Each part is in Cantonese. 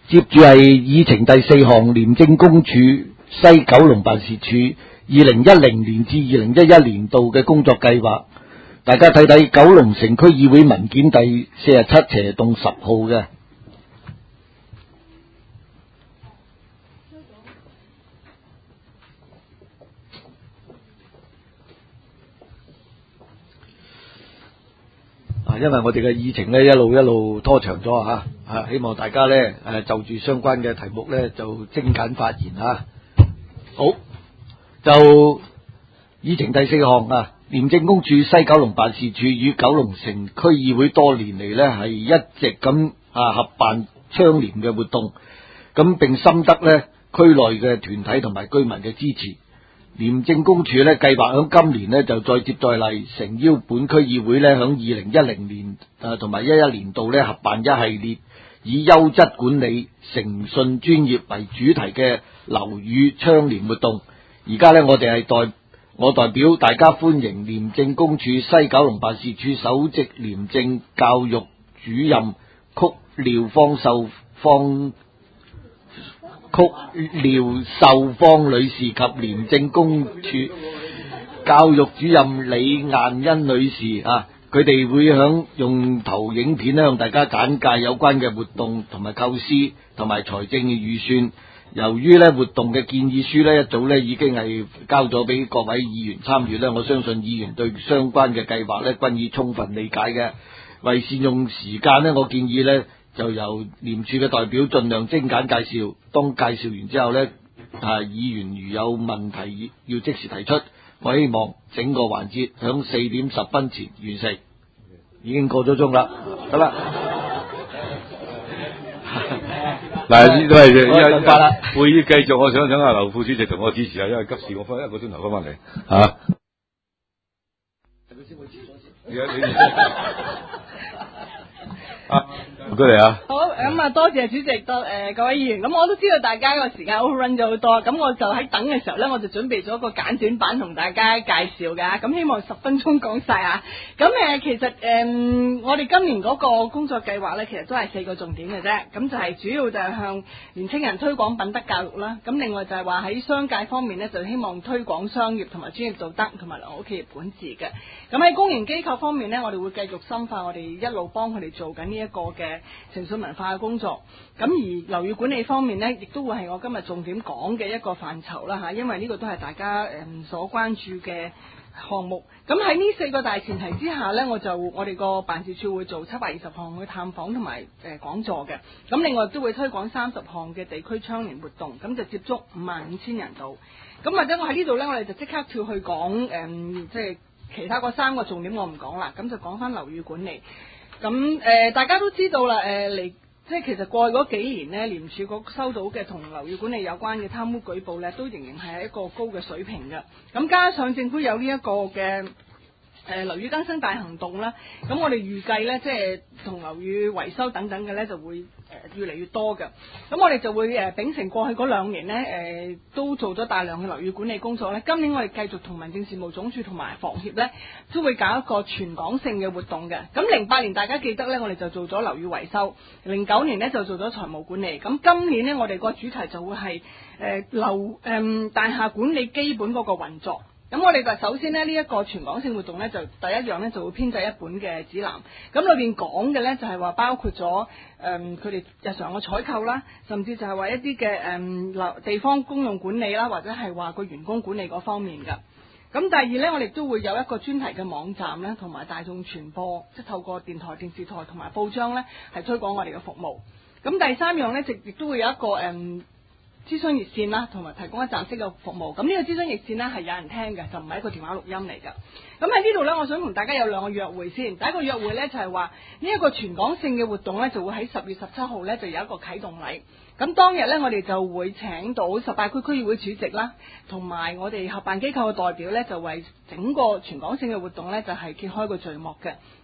接住係議程第4項，廉政公署西九龍辦事處2010年至2011年度嘅工作計劃。大家睇睇九龍城區議會文件第47/10號嘅。因為我哋嘅議程咧一路拖長咗吓，希望大家咧就住相關嘅題目咧就精簡發言吓。好，就議程第4項廉政公署西九龍辦事處與九龍城區議會多年嚟咧係一直咁合辦倡廉嘅活動，咁並深得咧區內嘅團體同埋居民嘅支持。廉政公署咧計劃響今年咧就再接再厲，誠邀本區議會咧響2010年同埋11年度咧合辦一系列以優質管理、誠信、專業為主題嘅樓宇倡廉活動。而家咧我哋係代表大家歡迎廉政公署西九龍辦事處首席廉政教育主任曲廖秀芳女士及廉政公署教育主任李雁欣女士佢哋會用投影片向大家簡介有關嘅活動同埋構思同埋財政嘅預算。由於活動嘅建議書一早已經係交咗俾各位議員參閱，我相信議員對相關嘅計劃均已充分理解嘅。為善用時間我建議就由廉署嘅代表盡量精簡介紹，當介紹完之後議員如有問題要即時提出。我希望整個環節響4點10分前完成。已經過咗鐘啦，得啦。 嗱，都係會議繼續，我想請阿劉副主席同我支持因為急事我翻1個鐘頭翻嚟嚇。唔該你啊！ 好咁多謝主席，各位議員。咁我都知道大家個時間 overrun 咗好多，咁我就喺等嘅時候咧，我就準備咗個簡短版同大家介紹㗎。咁希望10分鐘講晒啊！咁其實我哋今年嗰個工作計劃咧，其實都係4個重點嘅啫。咁就係主要就係向年青人推廣品德教育啦。咁另外就係話喺商界方面咧，就希望推廣商業同埋專業道德同埋良好企業管治嘅。咁喺公營機構方面咧，我哋會繼續深化我哋一路幫佢哋做緊呢一個嘅誠信文化嘅工作。咁而樓宇管理方面呢，亦都會係我今日重點講嘅一個範疇啦吓，因為呢個都係大家所關注嘅項目。咁喺呢4個大前提之下呢，我哋個辦事處會做720項嘅探訪同埋講座嘅。咁另外都會推廣30項嘅地區倡廉活動，咁就接觸55,000人度。咁或者我喺呢度呢，我哋就即刻跳去講即係其他嗰3個重點我唔講啦，咁就講翻樓宇管理。咁大家都知道啦，即係其實過去嗰幾年呢，廉署局收到嘅同樓宇管理有關嘅貪污舉報呢，都仍然係一個高嘅水平嘅。咁加上政府有呢一個嘅樓宇更新大行動啦，咁我哋預計呢，即係同樓宇維修等等嘅呢，就會越嚟越多嘅。咁我哋就會秉承過去嗰2年呢，都做咗大量嘅樓宇管理工作呢。今年我哋繼續同民政事務總署同埋房協呢，都會搞一個全港性嘅活動嘅。咁08年大家記得呢，我哋就做咗樓宇維修；09年呢就做咗財務管理。咁今年呢，我哋個主題就會係大廈管理基本嗰個運作。咁我哋就首先呢，呢一個全港性活動呢，就第一樣呢，就會編製一本嘅指南。咁裏邊講嘅呢，就係話包括咗佢哋日常嘅採購啦，甚至就係話一啲嘅地方公用管理啦，或者係話個員工管理嗰方面嘅。咁第二呢，我哋都會有一個專題嘅網站呢，同埋大眾傳播，即係透過電台、電視台同埋報章呢，係推廣我哋嘅服務。咁第三樣呢，亦都會有一個諮詢熱線啦，同埋提供一站式嘅服務。咁呢個諮詢熱線呢，係有人聽嘅，就唔係一個電話錄音嚟㗎。咁喺呢度呢，我想同大家有2個約會先。第一個約會呢，就係話呢一個全港性嘅活動呢，就會喺10月17號呢，就有一個啟動禮。咁當日呢，我哋就會請到18區區議會主席啦，同埋我哋合辦機構嘅代表呢，就為整個全港性嘅活動呢，就係揭開個序幕嘅。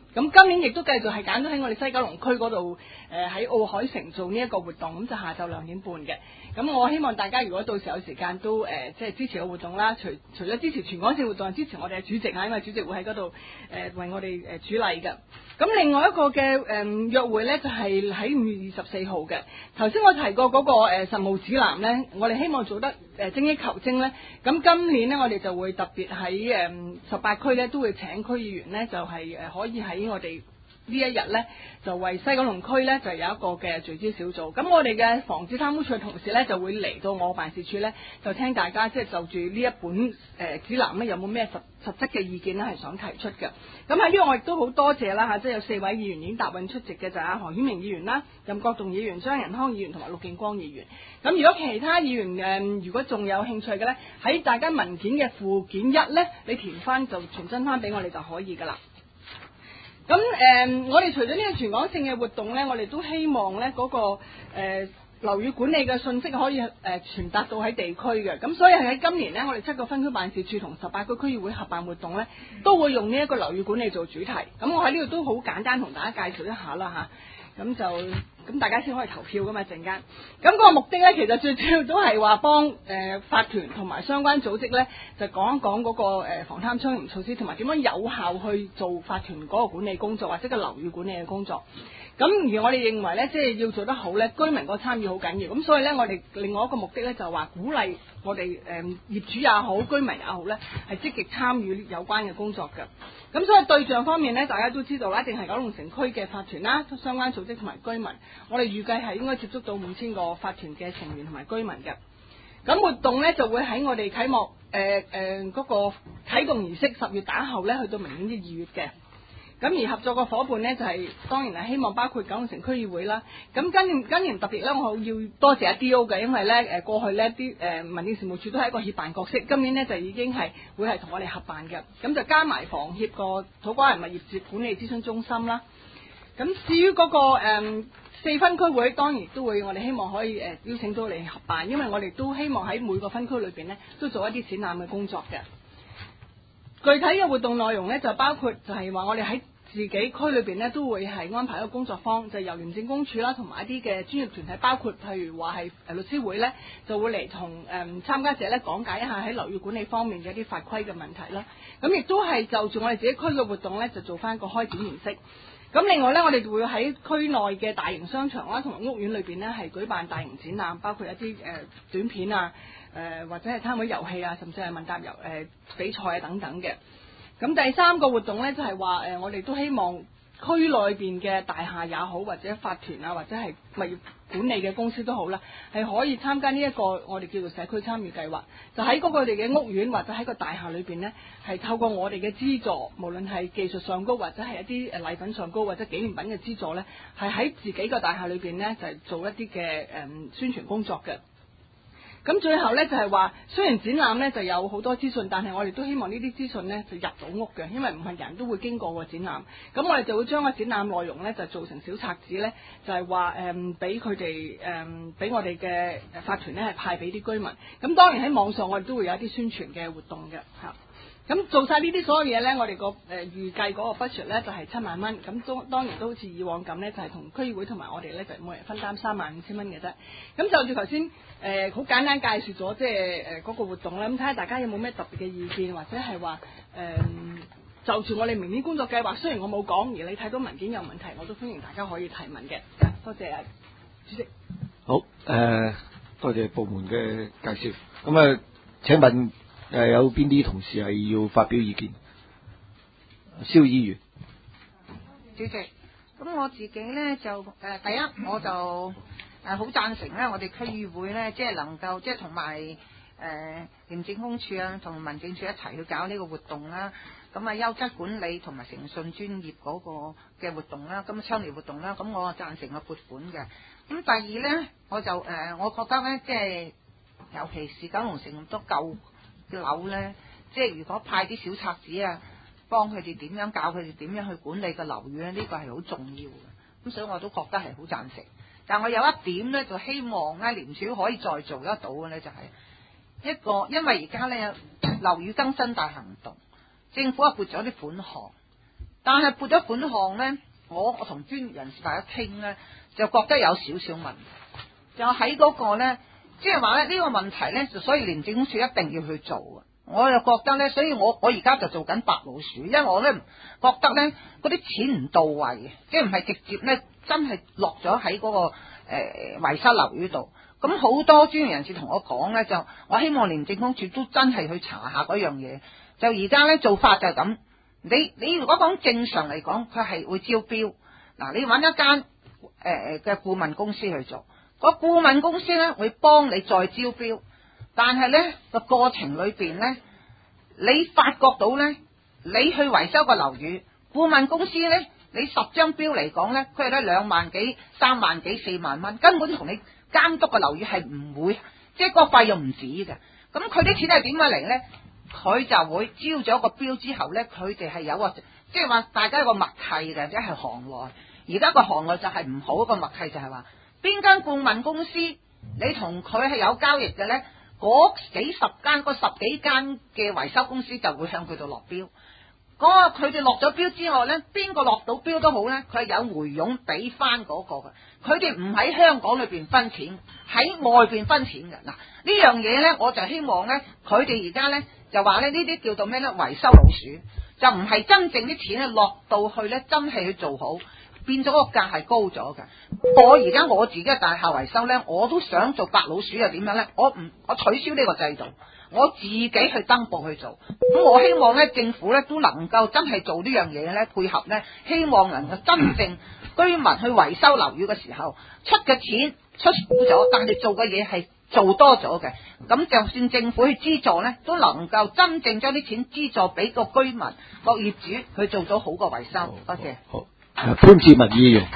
咁今年亦都繼續係揀咗喺我哋西九龍區嗰度，喺奧海城做呢一個活動，咁就下晝2點半嘅。咁我希望大家如果到時有時間都即係支持個活動啦，除咗支持全港性活動，支持我哋嘅主席啊，因為主席會喺嗰度為我哋主禮嘅。咁另外一個嘅約會呢，就係喺5月24號嘅。頭先我提過嗰個實務指南呢，我哋希望做得精益求精呢。咁今年呢，我哋就會特別喺18區呢，都會請區議員呢，就係可以喺我哋呢一日呢，就為西九龍區呢，就有一個嘅聚焦小組。咁我哋嘅防止貪污處嘅同事呢，就會嚟到我辦事處呢，就聽大家即係就住呢一本指南呢，有冇咩實質嘅意見呢，係想提出嘅。咁喺呢個我亦都好多謝啦嚇，即係有4位議員已經答應出席嘅，就係何顯明議員啦、任國棟議員、張仁康議員同埋陸敬光議員。咁如果其他議員如果仲有興趣嘅呢，喺大家文件嘅附件1呢，你填翻就傳真翻俾我哋就可以噶啦。咁我哋除咗呢個全港性嘅活動呢，我哋都希望呢嗰個樓宇管理嘅信息可以傳達到喺地區嘅。咁所以喺今年呢，我哋7個分區辦事處同18個區議會合辦活動呢，都會用呢一個樓宇管理做主題。咁我喺呢度都好簡單同大家介紹一下啦嚇。咁大家先可以投票噶嘛陣間。咁個目的呢，其實最主要都係話幫法團同埋相關組織呢，就講一講嗰個防貪倡廉措施，同埋點樣有效去做法團嗰個管理工作或者個樓宇管理嘅工作。咁而我哋認為呢，即係要做得好呢，居民個參與好緊要。咁所以呢，我哋另外一個目的呢，就話鼓勵我哋業主也好，居民也好呢，係積極參與有關嘅工作嘅。咁所以對象方面呢，大家都知道啦，一定係九龍城區嘅法團啦、相關組織同埋居民。我哋預計係應該接觸到5000個法團嘅成員同埋居民嘅。咁活動呢，就會喺我哋啟幕嗰個啟動儀式10月打後呢，去到明年嘅2月嘅。咁而合作嘅伙伴呢，就係當然係希望包括九龍城區議會啦。咁今年特別呢，我要多謝阿 D.O. 嘅，因為呢過去呢啲民政事務處都係一個協辦角色，今年呢，就已經係會係同我哋合辦嘅。咁就加埋房協個土瓜灣物業管理諮詢中心啦。咁至於嗰個4分區會，當然都會我哋希望可以邀請到嚟合辦，因為我哋都希望喺每個分區裏邊呢，都做一啲展覽嘅工作嘅。具體嘅活動內容呢，就包括就係話我哋喺自己區裏邊呢，都會係安排一個工作坊，就係由廉政公署啦，同埋一啲嘅專業團體，包括譬如話係律師會呢，就會嚟同參加者呢講解一下喺樓宇管理方面嘅一啲法規嘅問題啦。咁亦都係就住我哋自己區嘅活動呢，就做翻個開展儀式。咁另外呢，我哋會喺區內嘅大型商場啦，同埋屋苑裏邊呢，係舉辦大型展覽，包括一啲短片啊，或者係攤位遊戲啊，甚至係問答比賽啊等等嘅。咁第3個活動呢，就係話我哋都希望區內邊嘅大廈也好，或者法團啊，或者係物業管理嘅公司都好啦，係可以參加呢一個我哋叫做社區參與計劃，就喺嗰個哋嘅屋苑或者喺個大廈裏邊呢，係透過我哋嘅資助，無論係技術上高或者係一啲禮品上高或者紀念品嘅資助呢，係喺自己個大廈裏邊呢，就係做一啲嘅宣傳工作嘅。咁最後呢，就係話，雖然展覽呢就有好多資訊，但係我哋都希望呢啲資訊呢就入到屋嘅，因為唔係人人都會經過個展覽。咁我哋就會將個展覽內容呢就做成小冊子呢，就係話俾佢哋俾我哋嘅法團呢係派俾啲居民。咁當然喺網上我哋都會有一啲宣傳嘅活動嘅嚇。咁做晒呢啲所有嘢呢，我哋個預計嗰個 budget 呢就係7萬蚊。咁當然都好似以往咁呢，就係同區議會同埋我哋呢，就每人分擔35000蚊嘅啫。咁就住頭先好簡單介紹咗即係嗰個活動啦。咁睇下大家有冇咩特別嘅意見，或者係話就住我哋明年工作計劃，雖然我冇講，而你睇到文件有問題，我都歡迎大家可以提問嘅。多謝主席。 好，多謝部門嘅介紹。咁請問有邊啲同事係要發表意見？蕭議員。 主席，咁我自己呢，就第一我就好贊成咧，我哋區議會呢，即係能夠即係同埋廉政公署啊，同民政處一齊去搞呢個活動啦。咁優質管理同埋誠信專業嗰個嘅活動啦，咁倡廉活動啦，咁我贊成個撥款嘅。咁第二呢，我就我覺得呢，即係尤其是九龍城咁多舊樓呢，即係如果派啲小冊子啊，幫佢哋點樣教佢哋點樣去管理個樓宇呢，呢個係好重要嘅。咁所以我都覺得係好贊成。但我有一點呢，就希望咧廉署可以再做得到嘅呢，就係一個，因為而家呢樓宇更新大行動，政府啊撥咗啲款項， 但係撥咗款項咧，我同專業人士大家傾咧，就覺得有少少問題，就喺嗰個咧，即係話咧呢個問題咧，就所以廉政公署一定要去做啊！我又覺得咧，所以我而家就做緊白老鼠，因為我咧覺得咧嗰啲錢唔到位嘅，即係唔係直接咧真係落咗喺嗰個維修樓宇度。咁好多專業人士同我講咧，就我希望廉政公署都真係去查下嗰樣嘢。就而家咧做法就係咁，你如果講正常嚟講，佢係會招標。嗱，你揾一間嘅顧問公司去做，個顧問公司咧會幫你再招標。但係咧個過程裏邊咧，你發覺到咧，你去維修個樓宇，顧問公司咧，你10張標嚟講咧，佢係得2萬幾、3萬幾、4萬蚊，根本同你監督個樓宇係唔會，即係個費用唔止嘅。咁佢啲錢係點樣嚟咧？佢就會招咗個標之後咧，佢哋係有個，即係話大家有個默契嘅，即係行內。而家個行內就係唔好個默契，就係話邊間顧問公司你同佢係有交易嘅咧？嗰幾十間、嗰10幾間嘅維修公司就會向佢度落標。嗰個佢哋落咗標之後咧，邊個落到標都好咧，佢係有回佣俾翻嗰個嘅。佢哋唔喺香港裏邊分錢，喺外邊分錢嘅。嗱，呢樣嘢咧，我就希望咧，佢哋而家咧就話咧呢啲叫做咩咧？維修老鼠，就唔係真正啲錢咧落到去咧，真係去做好。變咗個價係高咗嘅。我而家我自己嘅大廈維修咧，我都想做白老鼠又點樣咧？我取消呢個制度，我自己去登報去做。咁我希望咧政府咧都能夠真係做呢樣嘢咧，配合咧，希望能夠真正居民去維修樓宇嘅時候出嘅錢出少咗，但係做嘅嘢係做多咗嘅。咁就算政府去資助咧，都能夠真正將啲錢資助俾個居民、個業主去做咗好個維修。多謝。 好。潘志文議員，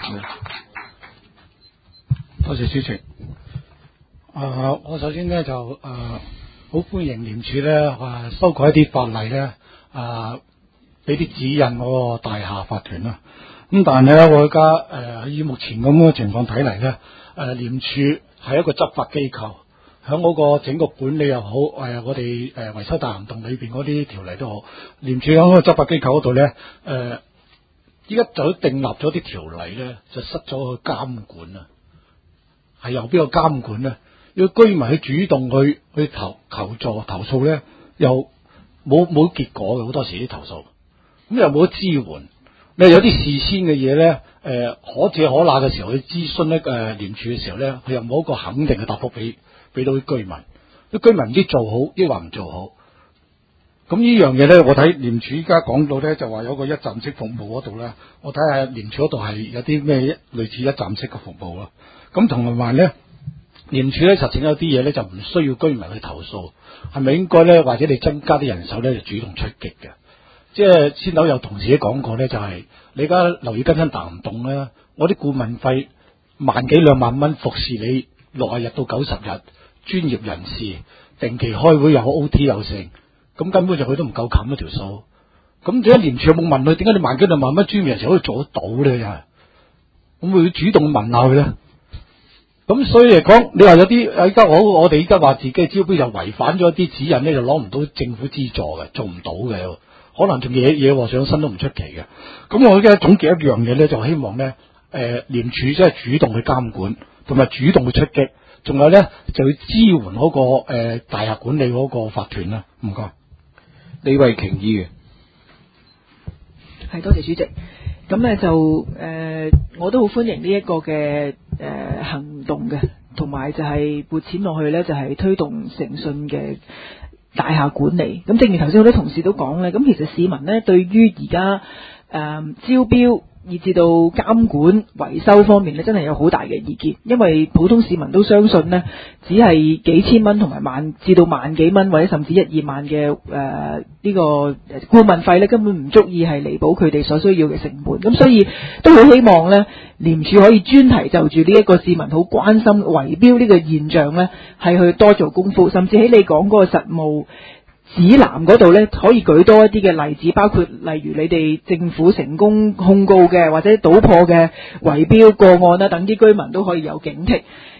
多謝主席。我首先咧就好歡迎廉署咧修改一啲法例咧俾啲指引嗰個大廈法團啦。咁但係咧，我而家以目前咁嘅情況睇嚟咧，廉署係一個執法機構，響嗰個整個管理又好，我哋維修大行動裏邊嗰啲條例都好，廉署響嗰個執法機構嗰度咧依家就訂立咗啲條例咧，就失咗個監管啊。係由邊個監管咧？要居民去主動去求助投訴咧，又冇結果嘅，好多時啲投訴，咁又冇支援。你有啲事先嘅嘢咧，可借可那嘅時候去諮詢咧廉署嘅時候咧，佢又冇一個肯定嘅答覆俾到啲居民。啲居民唔知做好，抑或唔做好。咁呢樣嘢咧，我睇廉署依家講到咧，就話有個一站式服務嗰度咧，我睇下廉署嗰度係有啲咩類似一站式嘅服務咯。咁同埋咧，廉署咧實情有啲嘢咧就唔需要居民去投訴，係咪應該咧？或者你增加啲人手咧，就主動出擊嘅？即係先頭有同事都講過咧，就係你而家留意更新大行動咧，我啲顧問費1萬幾2萬蚊服侍你60日到90日，專業人士定期開會又好 OT 又成。咁根本就佢都唔夠冚一條數，咁點解廉署有冇問佢？點解你1萬幾2萬蚊專業人士可以做得到咧？真係，咁會主動問下佢咧。咁所以嚟講，你話有啲而家我哋而家話自己嘅招標就違反咗啲指引咧，就攞唔到政府資助嘅，做唔到嘅，可能仲惹禍上身都唔出奇嘅。咁我而家總結一樣嘢咧，就希望咧，廉署即係主動去監管，同埋主動去出擊，仲有咧就要支援嗰個大廈管理嗰個法團啦。唔該。 李慧瓊議員， 係多謝主席。咁咧就我都好歡迎呢一個嘅行動嘅，同埋就係撥錢落去咧，就係推動誠信嘅大廈管理。咁正如頭先好多同事都講咧，咁其實市民咧對於而家招標以至到監管維修方面咧，真係有好大嘅意見，因為普通市民都相信呢，只係幾千蚊同埋萬至到萬幾蚊，或者甚至1-2萬嘅呢個顧問費咧，根本唔足以係彌補佢哋所需要嘅成本。咁所以都好希望呢，廉署可以專題就住呢一個市民好關心圍標呢個現象呢，係去多做功夫，甚至喺你講嗰個實務指南嗰度咧，可以舉多一啲嘅例子，包括例如你哋政府成功控告嘅或者搗破嘅圍標個案啦，等啲居民都可以有警惕。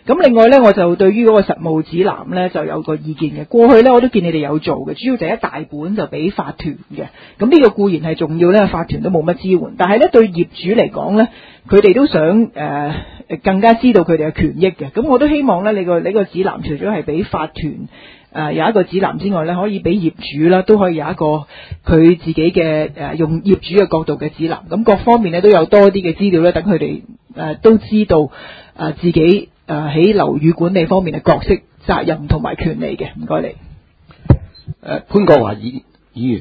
咁另外呢，我就對於嗰個實務指南呢就有個意見嘅。過去呢，我都見你哋有做嘅，主要就一大本就俾法團嘅。咁呢個固然係重要呢，法團都冇乜支援，但係呢對業主嚟講呢，佢哋都想更加知道佢哋嘅權益嘅。咁我都希望呢，你個指南除咗係俾法團有一個指南之外呢，可以俾業主啦，都可以有一個佢自己嘅用業主嘅角度嘅指南。咁各方面呢都有多啲嘅資料呢，等佢哋都知道自己喺樓宇管理方面嘅角色、責任同埋權利嘅。唔該你。 潘國華議員。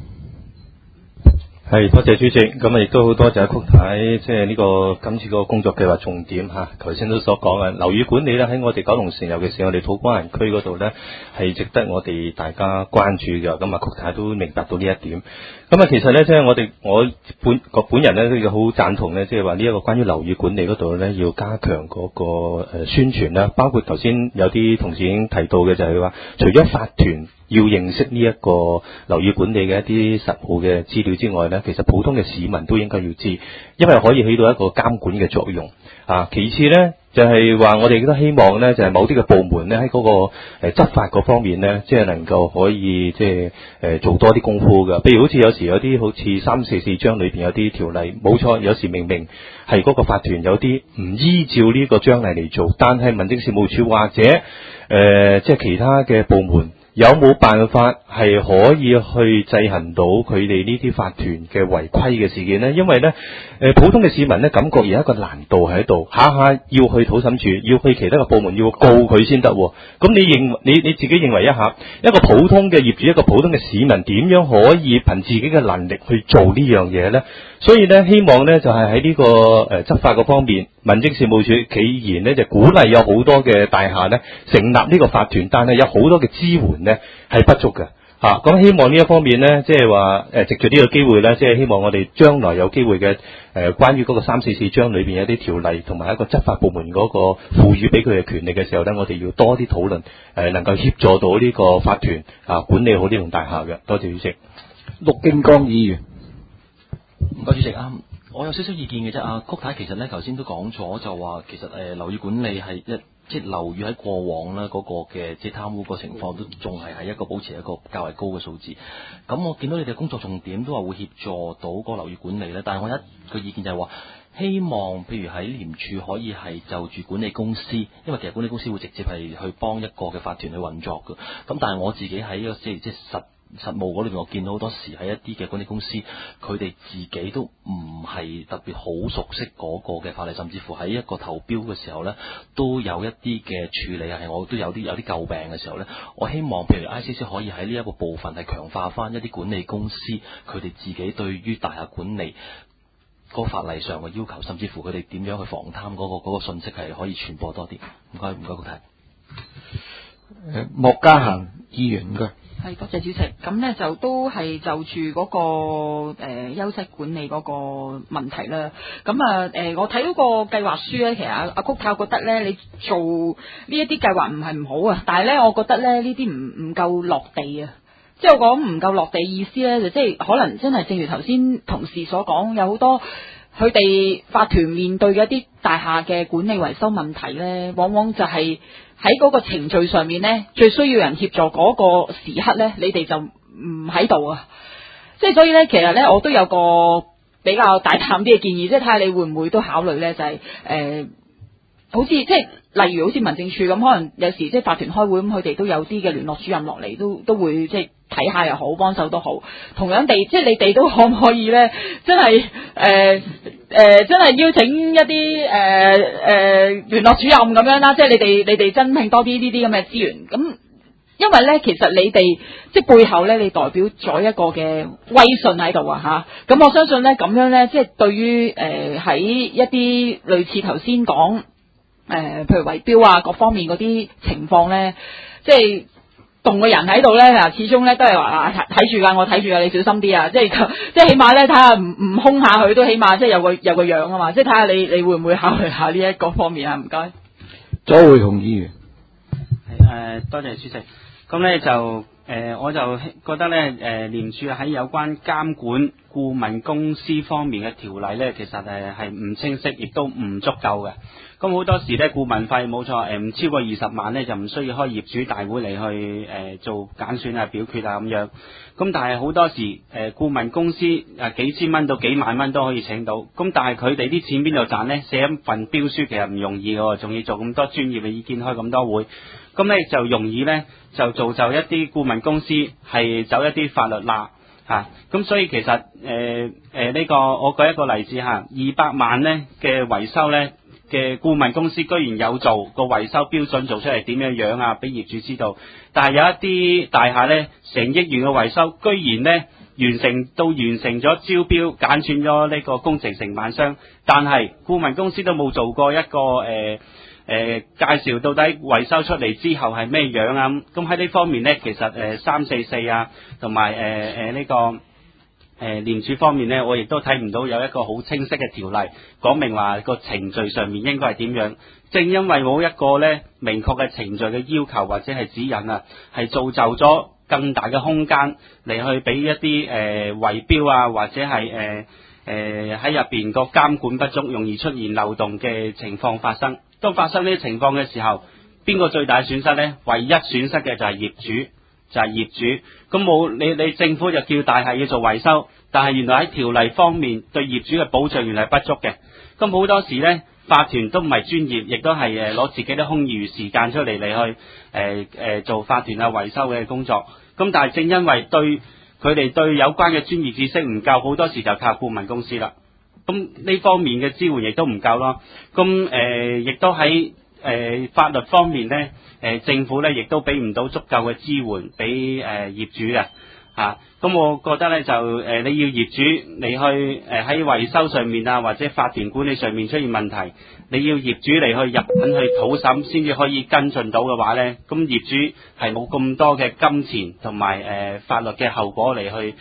係，多謝主席。咁啊，亦都好多謝曲太，即係呢個今次個工作計劃重點嚇。頭先都所講嘅樓宇管理咧，喺我哋九龍城，尤其是我哋土瓜灣區嗰度咧，係值得我哋大家關注嘅。咁啊，曲太都明白到呢一點。咁啊，其實咧，即係我本人咧都要好贊同咧，即係話呢一個關於樓宇管理嗰度咧，要加強嗰個宣傳啦。包括頭先有啲同事已經提到嘅，就係話，除咗法團要認識呢一個樓宇管理嘅一啲實務嘅資料之外咧，其實普通嘅市民都應該要知，因為可以起到一個監管嘅作用。其次咧，就係話我哋都希望咧，就係某啲嘅部門咧喺嗰個執法嗰方面咧，即係能夠可以即係做多啲功夫㗎。譬如好似有時有啲好似344章裏邊有啲條例，冇錯，有時明明係嗰個法團有啲唔依照呢個章例嚟做，但係民政事務處或者即係其他嘅部門，有冇辦法係可以去制衡到佢哋呢啲法團嘅違規嘅事件呢？因為呢，普通嘅市民呢，感覺有一個難度喺度，下下要去土審處，要去其他嘅部門要告佢先得。咁你自己認為一下，一個普通嘅業主，一個普通嘅市民，點樣可以憑自己嘅能力去做呢樣嘢呢？所以呢，希望呢就係喺呢個執法嗰方面，民政事務處既然呢就鼓勵有好多嘅大廈呢成立呢個法團，但係有好多嘅支援呢係不足嘅。咁希望呢一方面呢，即係話藉住呢個機會呢，即係希望我哋將來有機會嘅關於嗰個344章裏邊有啲條例同埋一個執法部門嗰個賦予俾佢嘅權力嘅時候呢，我哋要多啲討論，能夠協助到呢個法團管理好呢棟大廈嘅。多謝主席。 陸敬剛議員。 唔該主席啊，我有少少意見嘅啫。曲太其實咧頭先都講咗，就話其實樓宇管理係即係樓宇喺過往咧嗰個嘅即係貪污個情況都仲係一個保持一個較為高嘅數字。咁我見到你哋工作重點都話會協助到個樓宇管理咧，但係我一個意見就係話，希望譬如喺廉署可以係就住管理公司，因為其實管理公司會直接係去幫一個嘅法團去運作嘅。咁但係我自己喺一個即係實務嗰裏邊，我見到好多時喺一啲嘅管理公司，佢哋自己都唔係特別好熟悉嗰個嘅法例，甚至乎喺一個投標嘅時候呢，都有一啲嘅處理係我都有啲詬病嘅時候呢，我希望譬如 ICC 可以喺呢一個部分係強化翻一啲管理公司佢哋自己對於大廈管理嗰個法例上嘅要求，甚至乎佢哋點樣去防貪嗰個信息係可以傳播多啲。唔該，局提。 莫家嫻議員嘅。 係，多謝主席。咁呢就都係就住嗰個優質管理嗰個問題啦。咁我睇到個計劃書咧，其實阿曲太覺得咧，你做呢一啲計劃唔係唔好啊，但係咧，我覺得咧呢啲唔夠落地啊。即係我講唔夠落地意思咧，就即係可能真係正如頭先同事所講，有好多佢哋法團面對嘅一啲大廈嘅管理維修問題咧，往往就係喺嗰個程序上面咧，最需要人協助嗰個時刻咧，你哋就唔喺度啊！即係所以咧，其實咧，我都有個比較大膽啲嘅建議，即係睇下你會唔會都考慮咧，就係好似即係例如好似民政處咁，可能有時即係法團開會咁，佢哋都有啲嘅聯絡主任落嚟，都會即係睇下又好，幫手都好。同樣地，即係你哋都可唔可以咧，真係真係邀請一啲聯絡主任咁樣啦，即係你哋增聘多啲呢啲咁嘅資源。咁因為咧，其實你哋即係背後咧，你代表咗一個嘅威信喺度啊嚇。咁我相信咧，咁樣咧，即係對於喺一啲類似頭先講譬如圍標啊各方面嗰啲情況咧，即係動個人喺度咧，始終咧都係話睇住㗎，我睇住㗎，你小心啲啊！即係起碼咧睇下唔兇下佢，都起碼即係有個樣啊嘛！即係睇下你會唔會考慮下呢一個方面啊？唔該。 左會同議員。 多謝主席。咁咧就我就覺得咧，廉署喺有關監管顧問公司方面嘅條例咧，其實係唔清晰，亦都唔足夠嘅。咁好多時咧，顧問費冇錯，唔超過20萬咧，就唔需要開業主大會嚟去做揀選啊、表決啊咁樣。咁但係好多時顧問公司幾千蚊到幾萬蚊都可以請到，咁但係佢哋啲錢邊度賺呢？寫一份標書其實唔容易嘅，仲要做咁多專業嘅意見，開咁多會，咁咧就容易咧就造就一啲顧問公司係走一啲法律罅嚇。咁所以其實呢個我舉一個例子嚇，200萬咧嘅維修咧。嘅顧問公司居然有做個維修標準做出嚟點樣樣啊，俾業主知道。但係有一啲大廈呢，成億元嘅維修，居然呢完成咗招標，揀選咗呢個工程承辦商，但係顧問公司都冇做過一個介紹到底維修出嚟之後係咩樣啊。咁喺呢方面呢，其實344啊，同埋呢個。廉署方面呢，我亦都睇唔到有一個好清晰嘅條例講明話個程序上面應該係點樣。正因為冇一個呢明確嘅程序嘅要求或者係指引啊，係造就咗更大嘅空間嚟去俾一啲圍標啊，或者係喺入邊個監管不足，容易出現漏洞嘅情況發生。當發生呢啲情況嘅時候，邊個最大損失呢？唯一損失嘅就係業主。咁冇你政府就叫大廈要做維修，但係原來喺條例方面對業主嘅保障原來係不足嘅。咁好多時呢，法團都唔係專業，亦都係攞自己啲空餘時間出嚟去做法團啊維修嘅工作。咁但係正因為佢哋對有關嘅專業知識唔夠，好多時就靠顧問公司啦。咁呢方面嘅支援亦都唔夠咯。咁亦都喺法律方面呢，政府呢亦都俾唔到足夠嘅支援俾業主嘅嚇。咁我覺得呢，就你要業主你去喺維修上面啊，或者法團管理上面出現問題，你要業主嚟去入稟去討審先至可以跟進到嘅話呢，咁業主係冇咁多嘅金錢同埋法律嘅後果嚟去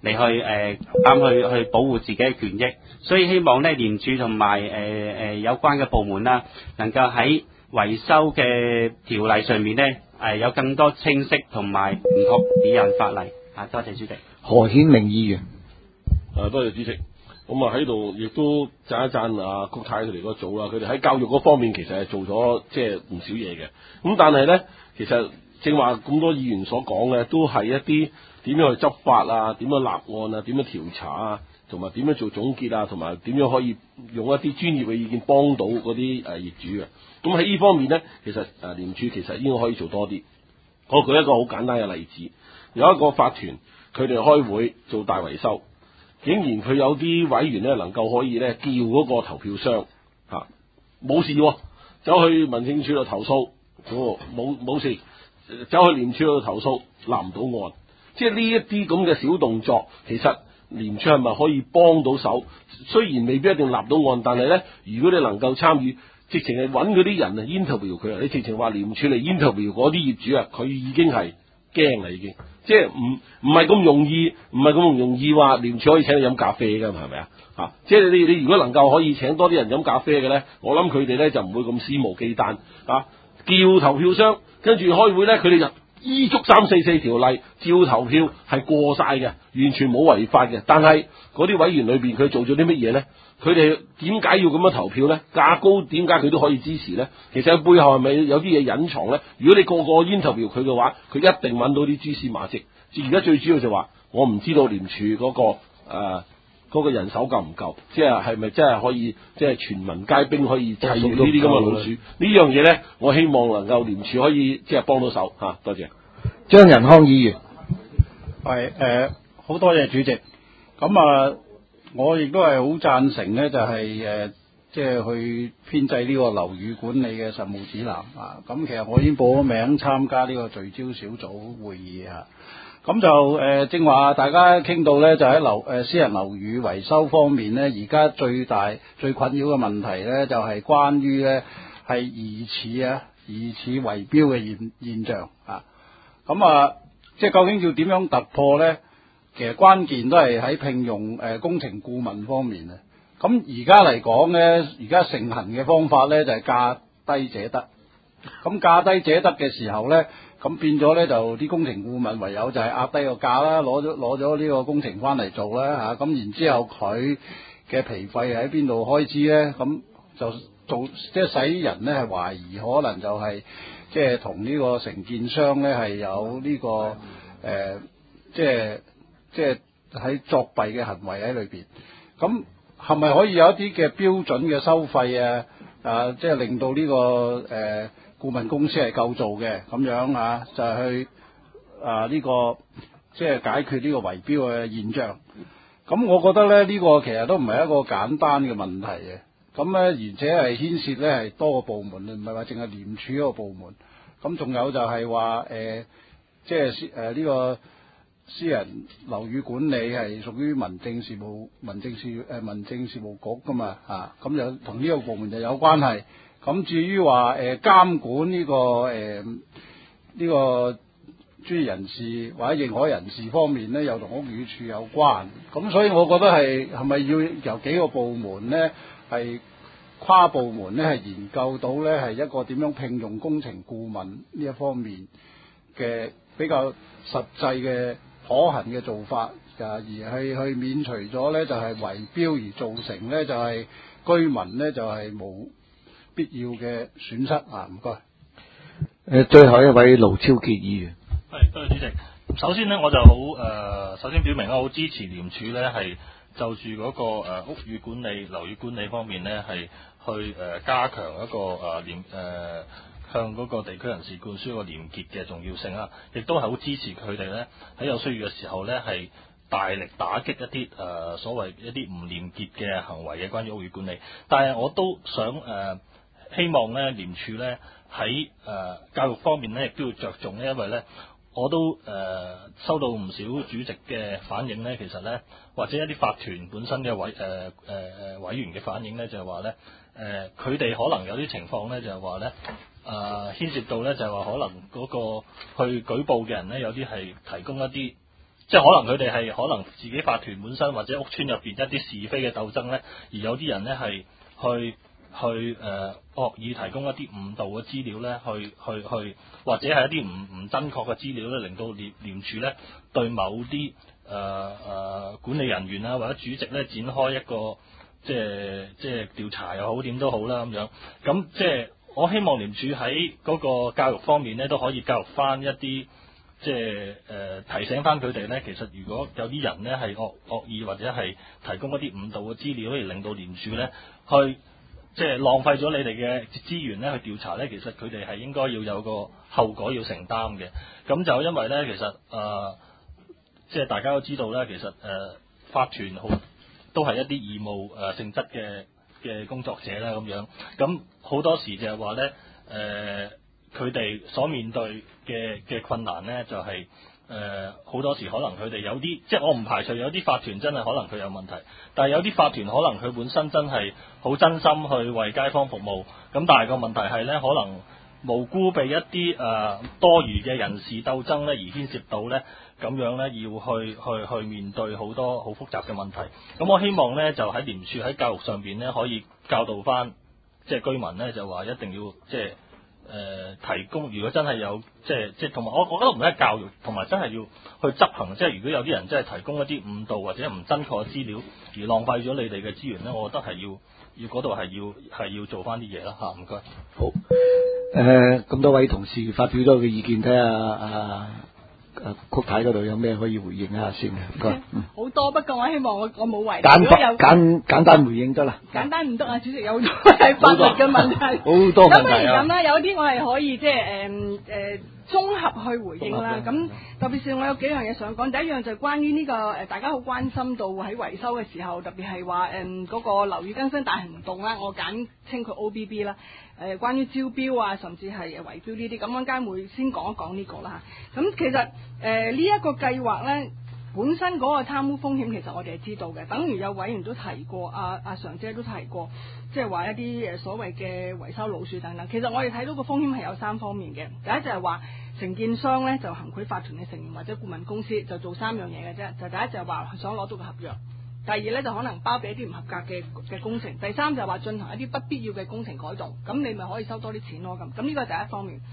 保護自己嘅權益。所以希望呢，廉署同埋有關嘅部門啦，能夠喺維修嘅條例上面呢，有更多清晰同埋明確指引法例啊！多謝主席。 何顯明議員， 多謝主席。咁喺度亦都讚一讚啊谷太佢哋嗰組啦，佢哋喺教育嗰方面其實係做咗即係唔少嘢嘅。咁但係呢，其實正話咁多議員所講嘅，都係一啲點樣去執法啊，點樣立案啊，點樣調查啊，同埋點樣做總結啊，同埋點樣可以用一啲專業嘅意見幫到嗰啲業主嘅。咁喺呢方面呢，其實廉署其實應該可以做多啲。我舉一個好簡單嘅例子，有一個法團佢哋開會做大維修，竟然佢有啲委員呢能夠可以呢叫嗰個投票箱冇事喎，走去民政處度投訴，冇事，走去廉署度投訴，立唔到案。即係呢一啲咁嘅小動作，其實廉署係咪可以幫到手？雖然未必一定立到案，但係呢，如果你能夠參與，直情係揾嗰啲人啊 interview 佢啊，你直情話廉署嚟 interview 嗰啲業主啊，佢已經係驚啦，已經，即係唔係咁容易話廉署可以請你飲咖啡㗎嘛，係咪啊？即係你如果能夠可以請多啲人飲咖啡嘅呢，我諗佢哋呢就唔會咁肆無忌憚叫投票箱，跟住開會呢，佢哋就依足344條例照投票係過晒嘅，完全冇違法嘅。但係嗰啲委員裏邊佢做咗啲乜嘢呢？佢哋點解要咁樣投票呢？價高點解佢都可以支持呢？其實喺背後係咪有啲嘢隱藏呢？如果你個個 interview 佢嘅話，佢一定揾到啲蛛絲馬跡。而家最主要就話，我唔知道廉署嗰個人手夠唔夠，即係咪真係可以即係全民皆兵可以制住呢啲咁嘅老鼠？呢樣嘢呢，我希望能夠廉署可以即係幫到手嚇。多謝張仁康議員。 係好多謝主席。咁我亦都係好贊成呢，就係即係去編製呢個樓宇管理嘅實務指南啊。咁其實我已經報咗名參加呢個聚焦小組會議啊。咁就正話大家傾到呢，就喺私人樓宇維修方面呢，而家最困擾嘅問題呢，就係關於呢係疑似圍標嘅現象啊。咁即係究竟要點樣突破呢？其實關鍵都係喺聘用工程顧問方面啊。咁而家嚟講呢，而家盛行嘅方法呢，就係價低者得。咁價低者得嘅時候呢， 咁變咗咧就啲工程顧問唯有就係壓低個價啦，攞咗呢個工程翻嚟做啦嚇，咁然之後佢嘅皮費喺邊度開支咧？咁就做即係使人咧係懷疑可能就係即係同呢個承建商咧係有呢個即係喺作弊嘅行為喺裏邊。咁係咪可以有一啲嘅標準嘅收費啊？即係令到呢個顧問公司係夠做嘅咁樣啊，就係去呢個即係解決呢個圍標嘅現象。咁我覺得咧呢個其實都唔係一個簡單嘅問題嘅。咁咧而且係牽涉咧係多個部門，唔係話淨係廉署一個部門。咁仲有就係話即係呢個私人樓宇管理係屬於民政事務局噶嘛嚇，咁就同呢個部門就有關係。咁至於話監管呢個專業人士或者認可人士方面咧，又同屋宇署有關。咁所以我覺得係咪要由幾個部門咧係跨部門咧係研究到咧係一個點樣聘用工程顧問呢一方面嘅比較實際嘅可行嘅做法，而去免除咗咧就係圍標而造成咧就係居民咧就係冇必要嘅損失啊！唔該。 最後一位盧超傑議員。 係，多謝主席。首先呢，我就好首先表明我好支持廉署咧係就住嗰個屋宇管理、樓宇管理方面咧係去加強一個向嗰個地區人士灌輸一個廉潔嘅重要性啦，亦都係好支持佢哋咧喺有需要嘅時候咧係大力打擊一啲所謂一啲唔廉潔嘅行為嘅關於屋宇管理。但係我都想希望咧廉署咧喺教育方面咧亦都要着重咧，因為咧我都收到唔少主席嘅反映咧，其實咧或者一啲法團本身嘅委員嘅反映咧，就係話咧佢哋可能有啲情況咧，就係話咧牽涉到咧就係話可能嗰個去舉報嘅人咧，有啲係提供一啲即係可能佢哋係可能自己法團本身或者屋邨入邊一啲是非嘅鬥爭咧，而有啲人咧係去惡意提供一啲誤導嘅資料咧，去或者係一啲唔真確嘅資料咧，令到廉署咧對某啲管理人員啊或者主席咧展開一個即係調查又好點都好啦咁樣。咁即係我希望廉署喺嗰個教育方面咧都可以教育翻一啲即係提醒翻佢哋咧，其實如果有啲人咧係惡意或者係提供一啲誤導嘅資料，而令到廉署咧去即係浪費咗你哋嘅資源咧去調查咧，其實佢哋係應該要有個後果要承擔嘅。咁就因為咧，其實即係大家都知道咧，其實法團都係一啲義務性質嘅工作者啦咁樣。咁好多時就係話咧，佢哋所面對嘅困難咧，就係好多時可能佢哋有啲，即係我唔排除有啲法團真係可能佢有問題，但係有啲法團可能佢本身真係好真心去為街坊服務，咁但係個問題係咧，可能無辜被一啲多餘嘅人事鬥爭咧而牽涉到咧，咁樣咧要去面對好多好複雜嘅問題。咁我希望咧就喺廉署喺教育上邊咧可以教導翻即係居民咧，就話一定要即係提供，如果真係有即係同埋我覺得唔係教育，同埋真係要去執行。即係如果有啲人真係提供一啲誤導或者唔真確嘅資料，而浪費咗你哋嘅資源咧，我覺得係要嗰度係要做翻啲嘢啦嚇。唔該。 好，咁多位同事發表咗嘅意見，睇下曲太嗰度有咩可以回應一下先。唔該。 好多，不過我希望我冇遺。 簡單回應得啦。 簡單唔得啊，主席有好多係法律嘅問題。 好多問題啊。 咁啦，有啲我係可以即係綜合去回應啦。咁特別是我有幾樣嘢想講，第一樣就係關於呢個大家好關心到喺維修嘅時候，特別係話嗰個樓宇更新大行動啦，我簡稱佢 OBB 啦。關於招標啊，甚至係圍標呢啲，咁陣間會先講一講呢個啦嚇。咁其實呢一個計劃咧，本身嗰個貪污風險其實我哋係知道嘅，等於有委員都提過，阿常姐都提過，即係話一啲所謂嘅維修老鼠等等。其實我哋睇到個風險係有3方面嘅，第一就係話承建商咧就行賄法團嘅成員或者顧問公司就做3樣嘢嘅啫，就第一就係話想攞到個合約。第二咧就可能包庇一啲唔合格嘅工程，第三就係話進行一啲不必要嘅工程改動，咁你咪可以收多啲錢咯咁。咁呢個係第一方面。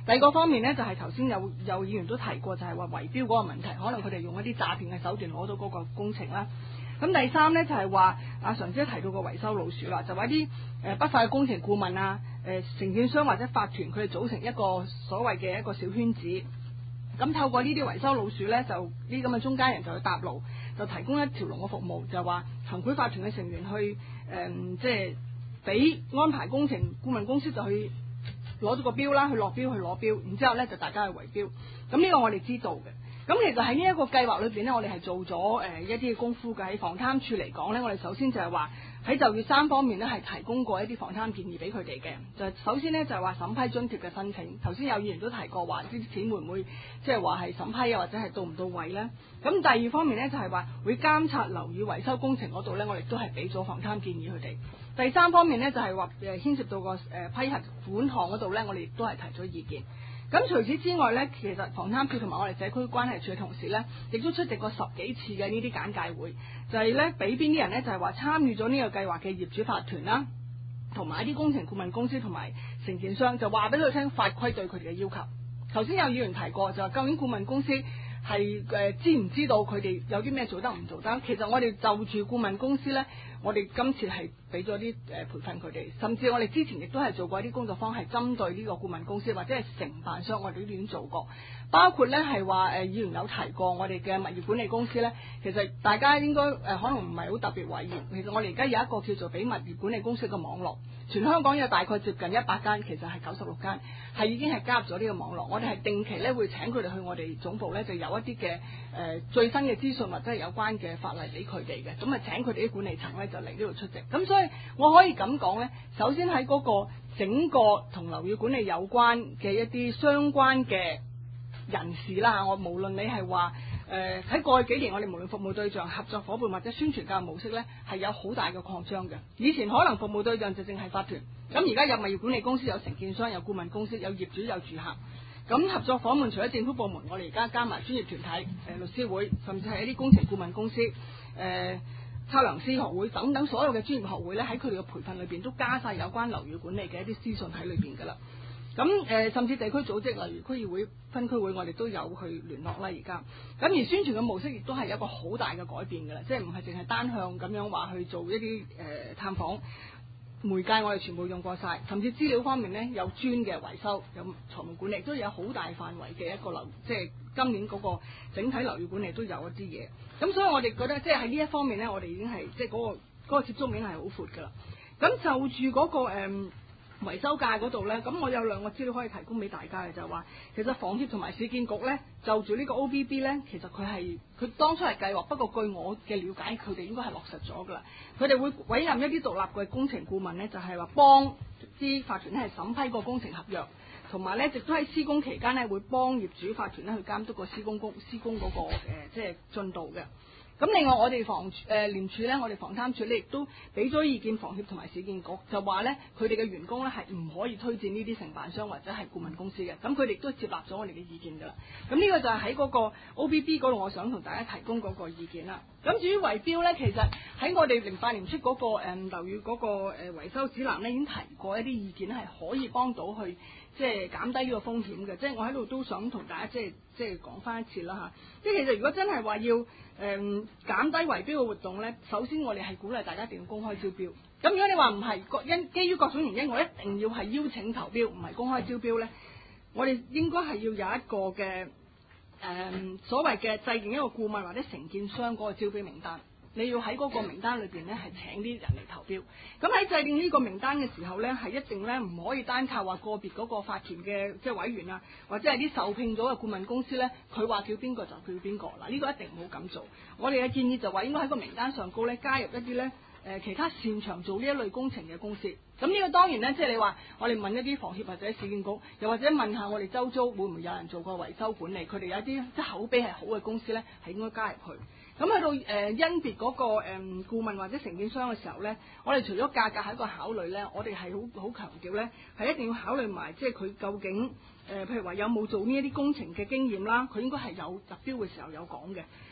第二個方面呢，就係頭先有議員都提過，就係話圍標嗰個問題，可能佢哋用一啲詐騙嘅手段攞到嗰個工程啦。咁第三呢，就係話阿常姐提到個維修老鼠啦，就話啲不法嘅工程顧問啊、承建商或者法團，佢哋組成一個所謂嘅一個小圈子，咁透過呢啲維修老鼠呢，就呢咁嘅中間人就去搭路，就提供一條龍嘅服務，就話行賄法團嘅成員去即係俾安排工程顧問公司就去攞咗個標啦，去落標去攞標，然之後呢就大家去圍標。咁呢個我哋知道嘅。咁其實喺呢一個計劃裏邊呢，我哋係做咗一啲嘅功夫嘅。喺房貪處嚟講呢，我哋首先就係話喺就業3方面呢，係提供過一啲房貪建議俾佢哋嘅。就首先呢，就係話審批津貼嘅申請。頭先有議員都提過話啲錢會唔會即係話係審批啊，或者係到唔到位呢？咁第二方面呢，就係話會監察樓宇維修工程嗰度呢，我哋都係俾咗房貪建議佢哋。第三方面呢，就係話牽涉到個批核款項嗰度呢，我哋亦都係提咗意見。咁除此之外呢，其實房貪處同埋我哋社區關係處嘅同事呢，亦都出席過10幾次嘅呢啲簡介會，就係呢俾邊啲人呢？就係話參與咗呢個計劃嘅業主法團啦，同埋一啲工程顧問公司同埋承建商，就話俾佢聽法規對佢哋嘅要求。頭先有議員提過，就話究竟顧問公司係知唔知道佢哋有啲咩做得唔做得？其實我哋就住顧問公司呢，我哋今次係俾咗啲培訓佢哋，甚至我哋之前亦都係做過一啲工作坊，係針對呢個顧問公司或者係承辦商，我哋都已經做過。包括呢係話議員有提過我哋嘅物業管理公司呢，其實大家應該可能唔係好特別懷疑，其實我哋而家有一個叫做俾物業管理公司嘅網絡，全香港有大概接近100間，其實係96間，係已經係加入咗呢個網絡。我哋係定期呢會請佢哋去我哋總部呢，就有一啲嘅最新嘅資訊或者係有關嘅法例俾佢哋嘅，咁啊請佢哋啲管理層呢，就嚟呢度出席。咁所以我可以咁講呢，首先喺嗰個整個同樓宇管理有關嘅一啲相關嘅人士啦，我無論你係話喺過去幾年，我哋無論服務對象、合作伙伴或者宣傳教育模式呢，係有好大嘅擴張嘅。以前可能服務對象就淨係法團，咁而家有物業管理公司、有承建商、有顧問公司、有業主、有住客。咁合作伙伴除咗政府部門，我哋而家加埋專業團體、律師會，甚至係一啲工程顧問公司、測量師學會等等所有嘅專業學會呢，喺佢哋嘅培訓裏邊都加晒有關樓宇管理嘅一啲資訊喺裏邊㗎啦。咁甚至地區組織，例如區議會、分區會，我哋都有去聯絡啦。而家咁而宣傳嘅模式亦都係一個好大嘅改變㗎啦，即係唔係淨係單向咁樣話去做一啲探訪媒介，我哋全部用過晒，甚至資料方面呢，有專嘅維修，有財務管理，都有好大範圍嘅一個樓，即係今年嗰個整體樓宇管理都有一啲嘢。咁所以我哋覺得即係喺呢一方面呢，我哋已經係即係嗰個接觸面係好闊㗎啦。咁就住嗰個維修界嗰度呢，咁我有2個資料可以提供俾大家嘅，就係話其實房協同埋市建局呢，就住呢個 OBB 呢，其實佢當初係計劃，不過據我嘅了解，佢哋應該係落實咗噶啦。佢哋會委任一啲獨立嘅工程顧問呢，就係話幫啲法團呢係審批個工程合約，同埋呢亦都喺施工期間呢會幫業主法團呢去監督個施工嗰個即係進度嘅。咁另外我哋廉署呢，我哋房貪處呢亦都俾咗意見房協同埋市建局，就話呢，佢哋嘅員工呢係唔可以推薦呢啲承辦商或者係顧問公司嘅，咁佢哋都接納咗我哋嘅意見㗎啦。咁呢個就係喺嗰個 OBB 嗰度，我想同大家提供嗰個意見啦。咁至於圍標呢，其實喺我哋08年出嗰個樓宇嗰個維修指南呢，已經提過一啲意見係可以幫到去即係減低呢個風險嘅。即係我喺度都想同大家即係講翻一次啦嚇。即係其實如果真係話要減低圍標嘅活動呢，首先我哋係鼓勵大家一定要公開招標。咁如果你話唔係，基於各種原因，我一定要係邀請投標，唔係公開招標呢，我哋應該係要有一個嘅所謂嘅制定一個顧問或者承建商嗰個招標名單。你要喺嗰個名單裏邊呢，係請啲人嚟投標。咁喺制定呢個名單嘅時候呢，係一定呢唔可以單靠話個別嗰個法團嘅即係委員啊，或者係啲受聘咗嘅顧問公司呢，佢話叫邊個就叫邊個。嗱，呢個一定唔好咁做。我哋嘅建議就話應該喺個名單上高呢，加入一啲呢其他擅長做呢一類工程嘅公司。咁呢個當然呢，即係你話我哋問一啲房協或者市建局，又或者問下我哋周遭會唔會有人做過維修管理，佢哋有啲即係口碑係好嘅公司呢，係應該加入去。咁去到甄別嗰個顧問或者承建商嘅時候呢，我哋除咗價格係一個考慮呢，我哋係好強調呢，係一定要考慮埋即係佢究竟譬如話有冇做呢一啲工程嘅經驗啦，佢應該係有入標嘅時候有講嘅。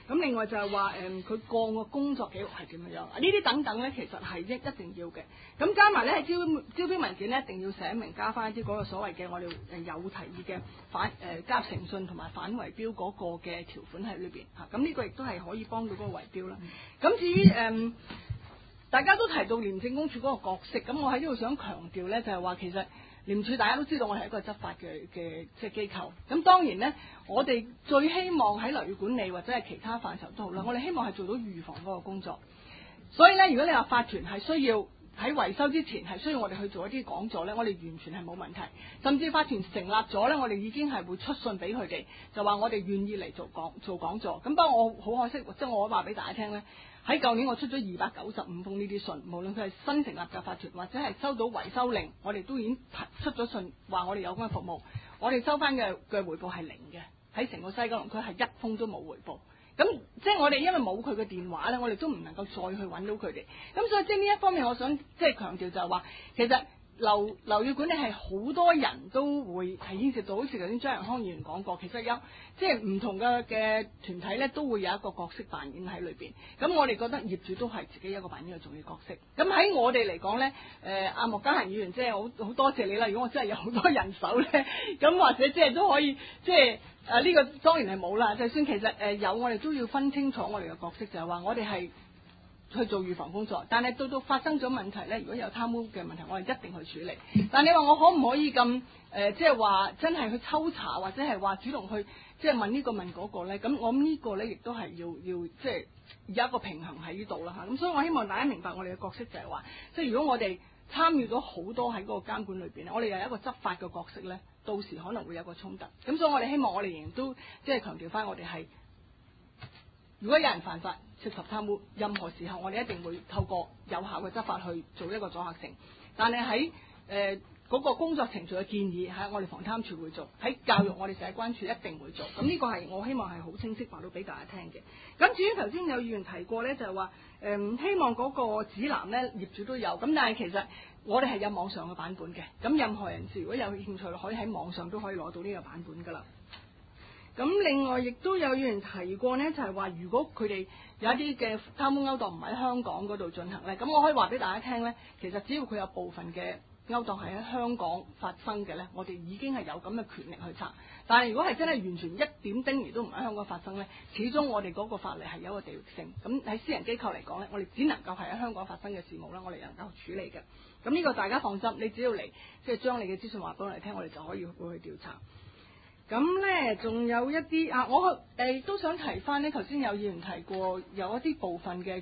咁另外就係話佢過往嘅工作記錄係點樣樣，呢啲等等咧，其實係一定要嘅。咁加埋咧喺招標文件咧，一定要寫明加翻一啲嗰個所謂嘅我哋有提議嘅加入誠信同埋反圍標嗰個嘅條款喺裏邊嚇。咁呢個亦都係可以幫到嗰個圍標啦。咁至於大家都提到廉政公署嗰個角色，咁我喺呢度想強調咧，就係話其實廉署大家都知道我係一個執法嘅即係機構，咁當然咧，我哋最希望喺樓宇管理或者係其他範疇都好啦，我哋希望係做到預防嗰個工作。所以咧，如果你話法團係需要喺維修之前係需要我哋去做一啲講座咧，我哋完全係冇問題。甚至法團成立咗咧，我哋已經係會出信俾佢哋，就話我哋願意嚟做講座。咁不過我好可惜，即係我話俾大家聽咧。喺舊年我出咗295封呢啲信，無論佢係新成立嘅法團或者係收到維修令，我哋都已經出咗信話我哋有關服務，我哋收翻嘅回報係零嘅，喺成個西九龍區係一封都冇回報。咁即係我哋因為冇佢嘅電話咧，我哋都唔能夠再去揾到佢哋。咁所以即係呢一方面，我想即係強調就係話，其實樓宇管理係好多人都會係牽涉到，好似頭先張仁康議員講過，其實有即係唔同嘅團體咧，都會有一個角色扮演喺裏邊。咁我哋覺得業主都係自己一個扮演嘅重要角色。咁喺我哋嚟講咧，阿莫家嫻議員即係好多謝你啦。如果我真係有好多人手咧，咁或者即係都可以即係呢個當然係冇啦。就算其實有，我哋都要分清楚我哋嘅角色，就係話我哋係去做預防工作，但係到發生咗問題咧，如果有貪污嘅問題，我哋一定去處理。但你話我可唔可以咁即係話真係去抽查，或者係話主動去即係問呢個問嗰個咧？咁我諗呢個咧亦都係要即係有一個平衡喺呢度啦嚇。咁所以我希望大家明白我哋嘅角色就係話，即係如果我哋參與咗好多喺嗰個監管裏邊咧，我哋又有一個執法嘅角色咧，到時可能會有個衝突。咁所以我哋希望我哋仍然都即係強調翻，我哋係如果有人犯法涉及貪污，任何時候我哋一定會透過有效嘅執法去做一個阻嚇性。但係喺嗰個工作程序嘅建議喺我哋防貪處會做，喺教育我哋社關處一定會做。咁呢個係我希望係好清晰話到俾大家聽嘅。咁至於頭先有議員提過咧，就係話希望嗰個指南咧業主都有，咁但係其實我哋係有網上嘅版本嘅。咁任何人士如果有興趣，可以喺網上都可以攞到呢個版本㗎啦。咁另外亦都有議員提過呢，就係話如果佢哋有一啲嘅貪污勾當唔喺香港嗰度進行呢，咁我可以話俾大家聽呢，其實只要佢有部分嘅勾當係喺香港發生嘅呢，我哋已經係有咁嘅權力去查。但係如果係真係完全一點丁兒都唔喺香港發生呢，始終我哋嗰個法例係有一個地域性。咁喺私人機構嚟講呢，我哋只能夠係喺香港發生嘅事務啦，我哋能夠處理嘅。咁呢個大家放心，你只要嚟即係將你嘅資訊話俾我哋聽，我哋就可以會去調查。咁咧，仲有一啲我都想提翻呢，頭先有議員提過，有一啲部分嘅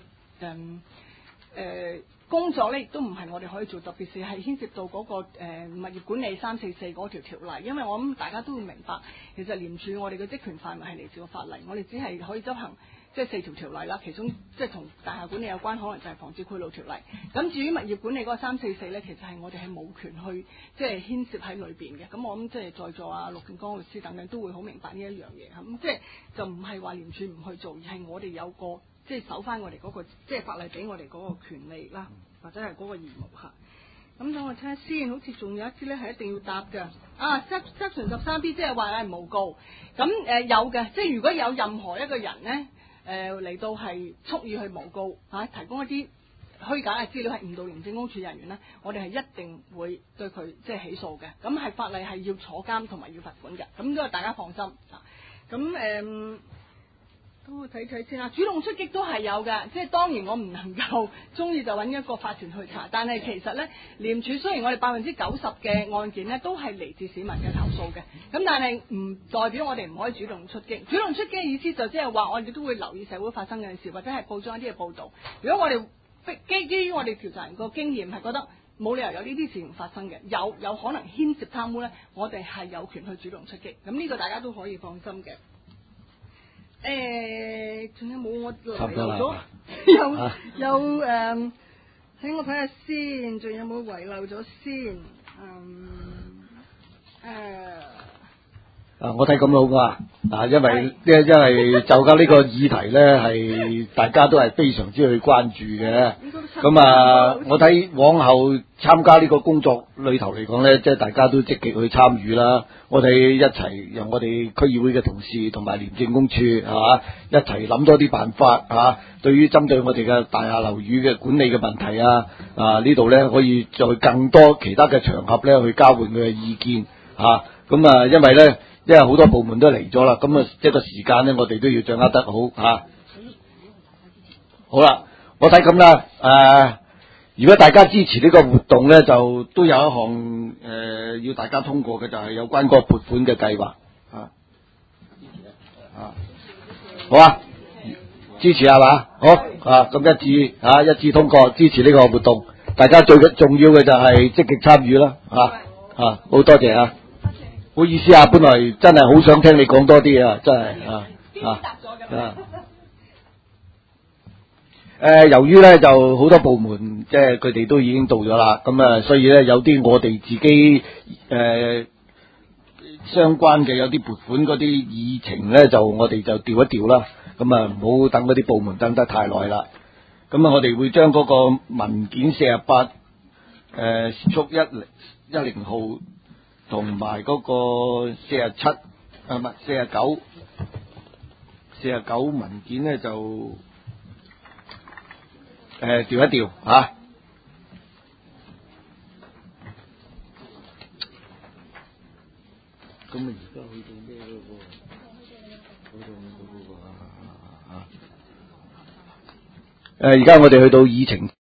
工作咧，亦都唔係我哋可以做，特別是係牽涉到嗰個物業管理344嗰條條例，因為我諗大家都會明白，其實廉署我哋嘅職權範圍係嚟自個法例，我哋只係可以執行即係4條條例啦，其中即係同大廈管理有關，可能就係防止賄賂條例。咁至於物業管理嗰個344咧，其實係我哋係冇權去即係牽涉喺裏邊嘅。咁我諗即係在座陸建剛律師等等都會好明白呢一樣嘢。咁即係就唔係話廉署唔去做，而係我哋有個即係守翻我哋嗰個即係法例俾我哋嗰個權利啦，或者係嗰個義務嚇。咁等我睇下先，好似仲有一啲咧係一定要答嘅。Section 13B 即係話係誣告。咁有嘅，即係如果有任何一個人咧嚟到係蓄意去誣告提供一啲虛假嘅資料係誤導廉政公署人員咧，我哋係一定會對佢即係起訴嘅。咁係法例係要坐監同埋要罰款嘅。咁都係大家放心。咁等我睇睇先啦，主動出擊都係有嘅，即係當然我唔能夠中意就揾一個法團去查，但係其實咧廉署雖然我哋90%嘅案件咧都係嚟自市民嘅投訴嘅，咁但係唔代表我哋唔可以主動出擊。主動出擊嘅意思就即係話我哋都會留意社會發生嘅事，或者係報章一啲嘅報導。如果我哋基於我哋調查人個經驗係覺得冇理由有呢啲事情發生嘅，有可能牽涉貪污咧，我哋係有權去主動出擊。咁呢個大家都可以放心嘅。仲有冇我遺漏咗？有睇我睇下先，仲有冇遺漏咗先？ 我睇咁好啩，因為就緊呢個議題咧，係大家都係非常之去關注嘅。咁我睇往後參加呢個工作裏頭嚟講咧，即係大家都積極去參與啦。我哋一齊由我哋區議會嘅同事同埋廉政公署係嘛，一齊諗多啲辦法嚇。對於針對我哋嘅大廈樓宇嘅管理嘅問題呢度咧可以再更多其他嘅場合咧去交換佢嘅意見嚇。因為咧。因為好多部門都嚟咗啦，咁一個時間咧，我哋都要掌握得好嚇。好啦，我睇咁啦，如果大家支持呢個活動咧，就都有一項要大家通過嘅，就係有關個撥款嘅計劃好啊，支持係嘛？好咁一致通過支持呢個活動，大家最重要嘅就係積極參與啦好多謝啊！唔好意思本來真係好想聽你講多啲真係由於咧就好多部門即係佢哋都已經到咗啦，咁所以咧有啲我哋自己相關嘅有啲撥款嗰啲議程咧，就我哋就調一調啦，咁唔好等嗰啲部門等得太耐啦。咁我哋會將嗰個文件48速10號。同埋嗰個47唔係49文件咧就調一調咁而家去到咩咯喎？而家我哋去到議程。